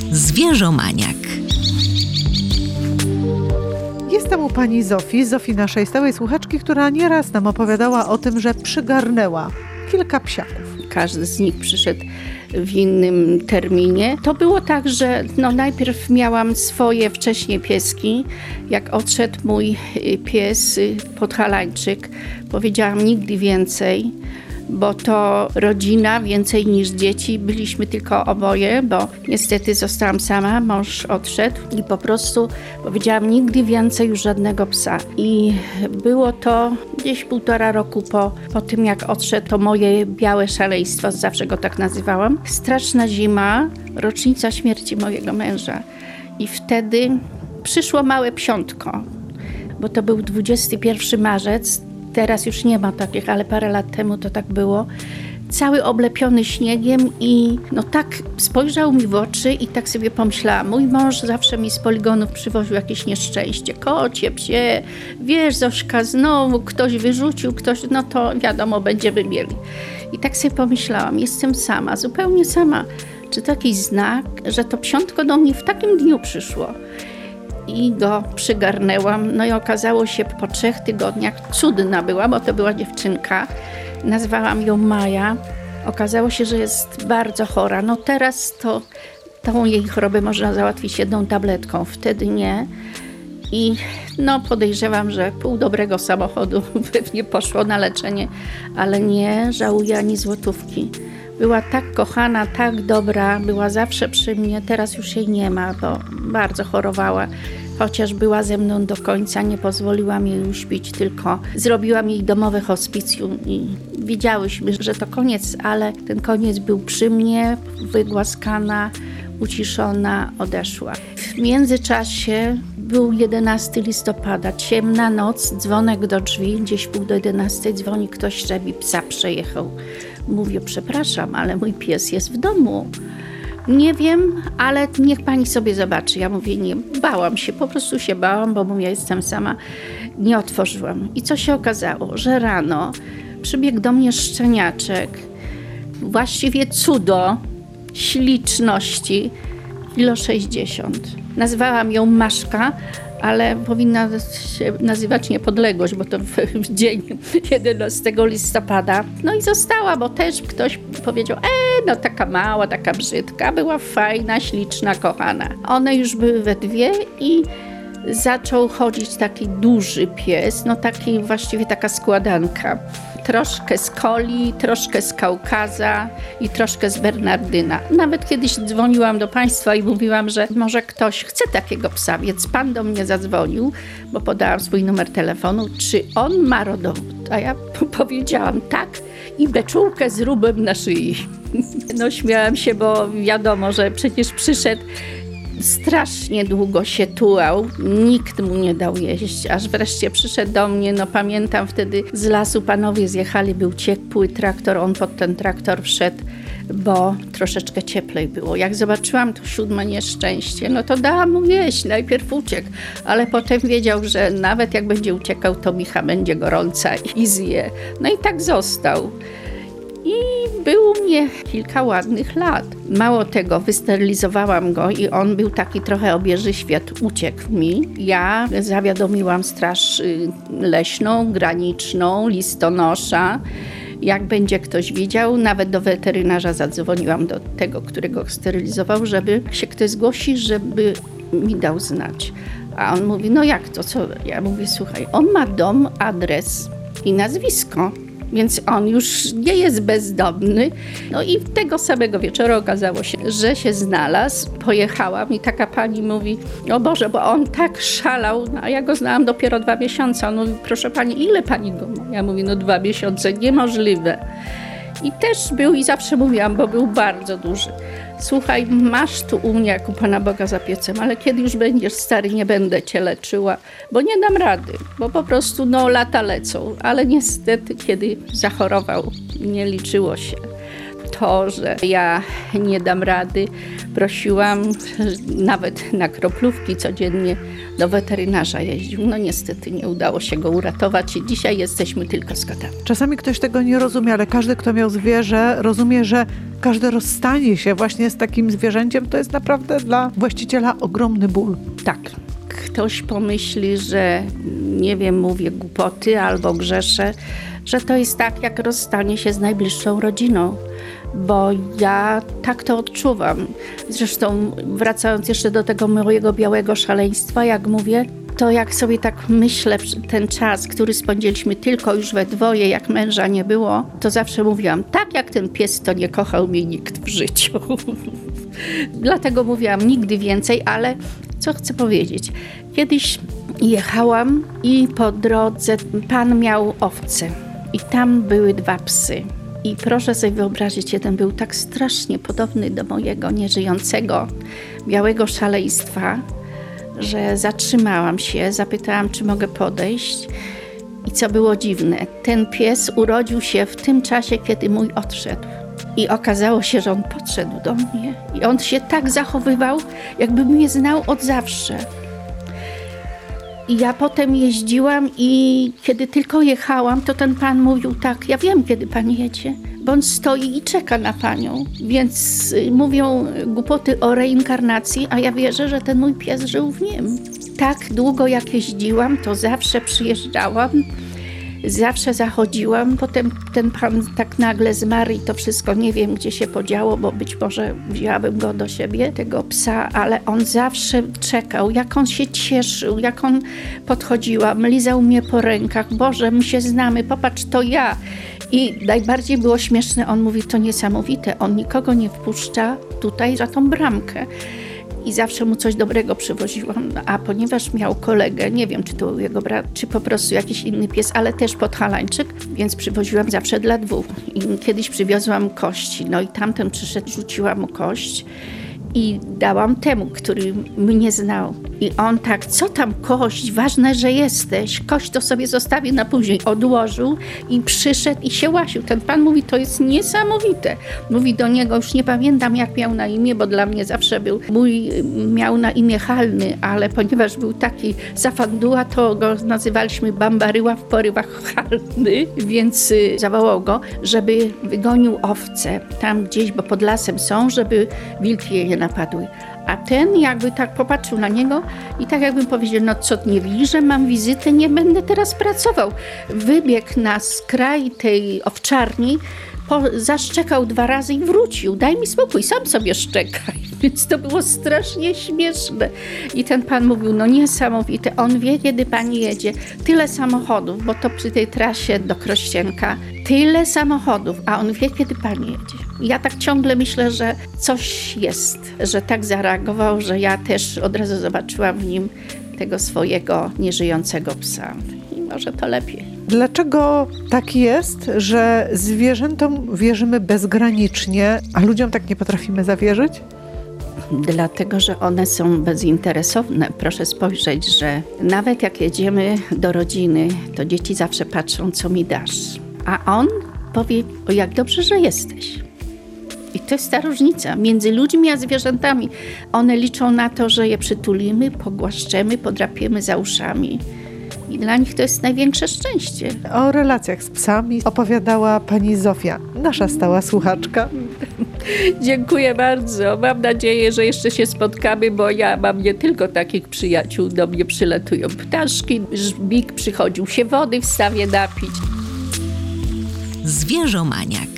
Zwierzomaniak. Jestem u pani Zofii, naszej stałej słuchaczki, która nieraz nam opowiadała o tym, że przygarnęła kilka psiaków. Każdy z nich przyszedł w innym terminie. To było tak, że najpierw miałam swoje wcześniej pieski. Jak odszedł mój pies podhalańczyk, powiedziałam nigdy więcej, bo to rodzina więcej niż dzieci. Byliśmy tylko oboje, bo niestety zostałam sama, mąż odszedł i po prostu powiedziałam nigdy więcej już żadnego psa. I było to gdzieś 1,5 roku po tym, jak odszedł, to moje białe szaleństwo, zawsze go tak nazywałam. Straszna zima, rocznica śmierci mojego męża. I wtedy przyszło małe psiątko, bo to był 21 marzec. Teraz już nie ma takich, ale parę lat temu to tak było. Cały oblepiony śniegiem i tak spojrzał mi w oczy i tak sobie pomyślałam, mój mąż zawsze mi z poligonów przywoził jakieś nieszczęście. Kocie, psie, wiesz, Zośka, znowu ktoś wyrzucił, to wiadomo, będziemy mieli. I tak sobie pomyślałam, jestem sama, zupełnie sama. Czy to jakiś znak, że to psiątko do mnie w takim dniu przyszło? I go przygarnęłam. I okazało się po 3 tygodniach, cudna była, bo to była dziewczynka. Nazwałam ją Maja. Okazało się, że jest bardzo chora. Teraz tą jej chorobę można załatwić 1 tabletką, wtedy nie. I podejrzewam, że pół dobrego samochodu pewnie poszło na leczenie, ale nie żałuję ani złotówki. Była tak kochana, tak dobra, była zawsze przy mnie, teraz już jej nie ma, bo bardzo chorowała. Chociaż była ze mną do końca, nie pozwoliłam jej uśpić, tylko zrobiłam jej domowe hospicjum i wiedziałyśmy, że to koniec, ale ten koniec był przy mnie, wygłaskana, uciszona, odeszła. W międzyczasie był 11 listopada, ciemna noc, dzwonek do drzwi, gdzieś pół do 11 dzwoni ktoś, żeby psa przejechał. Mówię, przepraszam, ale mój pies jest w domu. Nie wiem, ale niech pani sobie zobaczy. Ja mówię, nie, bałam się, po prostu się bałam, bo mówię, jestem sama. Nie otworzyłam. I co się okazało? Że rano przybiegł do mnie szczeniaczek, właściwie cudo śliczności, 1,60 m. Nazwałam ją Maszka, ale powinna się nazywać Niepodległość, bo to w dzień 11 listopada. I została, bo też ktoś powiedział, taka mała, taka brzydka, była fajna, śliczna, kochana. One już były we dwie i zaczął chodzić taki duży pies, taki właściwie taka składanka. Troszkę z Coli, troszkę z Kaukaza i troszkę z Bernardyna. Nawet kiedyś dzwoniłam do państwa i mówiłam, że może ktoś chce takiego psa, więc pan do mnie zadzwonił, bo podałam swój numer telefonu, czy on ma rodowód. A ja powiedziałam tak i beczułkę z rubem na szyi. Śmiałam się, bo wiadomo, że przecież przyszedł. Strasznie długo się tułał, nikt mu nie dał jeść, aż wreszcie przyszedł do mnie, pamiętam wtedy z lasu panowie zjechali, był ciepły traktor, on pod ten traktor wszedł, bo troszeczkę cieplej było. Jak zobaczyłam to 7 nieszczęście, to dałam mu jeść, najpierw uciekł, ale potem wiedział, że nawet jak będzie uciekał, to Micha będzie gorąca i zje. I tak został. I był u mnie kilka ładnych lat. Mało tego, wysterylizowałam go i on był taki trochę obieży świat, uciekł mi. Ja zawiadomiłam straż leśną, graniczną, listonosza. Jak będzie ktoś widział, nawet do weterynarza zadzwoniłam, do tego, którego sterylizował, żeby się ktoś zgłosi, żeby mi dał znać. A on mówi, jak to, co? Ja mówię, słuchaj, on ma dom, adres i nazwisko. Więc on już nie jest bezdomny. I tego samego wieczoru okazało się, że się znalazł. Pojechałam i taka pani mówi, o Boże, bo on tak szalał, a ja go znałam dopiero 2 miesiące. On mówi, proszę pani, ile pani go ma? Ja mówię, 2 miesiące, niemożliwe. I też był i zawsze mówiłam, bo był bardzo duży. Słuchaj, masz tu u mnie jak u Pana Boga za piecem, ale kiedy już będziesz stary, nie będę cię leczyła, bo nie dam rady, bo po prostu lata lecą. Ale niestety, kiedy zachorował, nie liczyło się. to, że ja nie dam rady. Prosiłam, nawet na kroplówki codziennie do weterynarza jeździł. No niestety nie udało się go uratować i dzisiaj jesteśmy tylko z kotami. Czasami ktoś tego nie rozumie, ale każdy, kto miał zwierzę, rozumie, że każde rozstanie się właśnie z takim zwierzęciem to jest naprawdę dla właściciela ogromny ból. Tak. Ktoś pomyśli, że nie wiem, mówię głupoty albo grzeszę, że to jest tak jak rozstanie się z najbliższą rodziną, bo ja tak to odczuwam. Zresztą wracając jeszcze do tego mojego białego szaleństwa, jak mówię, to jak sobie tak myślę, ten czas, który spędziliśmy tylko już we dwoje, jak męża nie było, to zawsze mówiłam, tak jak ten pies, to nie kochał mnie nikt w życiu. Dlatego mówiłam nigdy więcej, ale co chcę powiedzieć? Kiedyś jechałam i po drodze pan miał owce i tam były 2 psy. I proszę sobie wyobrazić, jeden był tak strasznie podobny do mojego nieżyjącego białego szaleństwa, że zatrzymałam się, zapytałam, czy mogę podejść. I co było dziwne, ten pies urodził się w tym czasie, kiedy mój odszedł. I okazało się, że on podszedł do mnie. I on się tak zachowywał, jakby mnie znał od zawsze. I ja potem jeździłam i kiedy tylko jechałam, to ten pan mówił tak, ja wiem, kiedy pan jedzie, bo on stoi i czeka na panią. Więc mówią głupoty o reinkarnacji, a ja wierzę, że ten mój pies żył w nim. Tak długo jak jeździłam, to zawsze przyjeżdżałam, zawsze zachodziłam. Potem ten pan tak nagle zmarł i to wszystko nie wiem, gdzie się podziało, bo być może wzięłabym go do siebie, tego psa, ale on zawsze czekał, jak on się cieszył, jak on podchodziłam, lizał mnie po rękach. Boże, my się znamy, popatrz, to ja. I najbardziej było śmieszne, on mówi, to niesamowite, on nikogo nie wpuszcza tutaj za tą bramkę. I zawsze mu coś dobrego przywoziłam, a ponieważ miał kolegę, nie wiem, czy to był jego brat, czy po prostu jakiś inny pies, ale też podhalańczyk, więc przywoziłam zawsze dla 2. I kiedyś przywiozłam kości, no i tamten przyszedł, rzuciłam mu kość i dałam temu, który mnie znał. I on tak, co tam kość, ważne, że jesteś, kość to sobie zostawię na później. Odłożył i przyszedł i się łasił. Ten pan mówi, to jest niesamowite. Mówi do niego, już nie pamiętam jak miał na imię, bo dla mnie zawsze był, mój miał na imię Halny, ale ponieważ był taki zafanduła, to go nazywaliśmy Bambaryła w porywach Halny, więc zawołał go, żeby wygonił owce tam gdzieś, bo pod lasem są, żeby wilki je nie napadły. A ten jakby tak popatrzył na niego i tak jakbym powiedział, no co, nie widzisz, że mam wizytę, nie będę teraz pracował. Wybiegł na skraj tej owczarni, zaszczekał 2 razy i wrócił. Daj mi spokój, sam sobie szczekaj. Więc to było strasznie śmieszne. I ten pan mówił, no niesamowite, on wie, kiedy pani jedzie. Tyle samochodów, bo to przy tej trasie do Krościenka, tyle samochodów, a on wie, kiedy pani jedzie. Ja tak ciągle myślę, że coś jest, że tak zareagował, że ja też od razu zobaczyłam w nim tego swojego nieżyjącego psa. I może to lepiej. Dlaczego tak jest, że zwierzętom wierzymy bezgranicznie, a ludziom tak nie potrafimy zawierzyć? Dlatego, że one są bezinteresowne. Proszę spojrzeć, że nawet jak jedziemy do rodziny, to dzieci zawsze patrzą, co mi dasz. A on powie, o jak dobrze, że jesteś. I to jest ta różnica między ludźmi a zwierzętami. One liczą na to, że je przytulimy, pogłaszczemy, podrapiemy za uszami. I dla nich to jest największe szczęście. O relacjach z psami opowiadała pani Zofia, nasza stała słuchaczka. Dziękuję bardzo. Mam nadzieję, że jeszcze się spotkamy, bo ja mam nie tylko takich przyjaciół. Do mnie przylatują ptaszki, żbik przychodził się wody w stawie napić. Zwierzomaniak.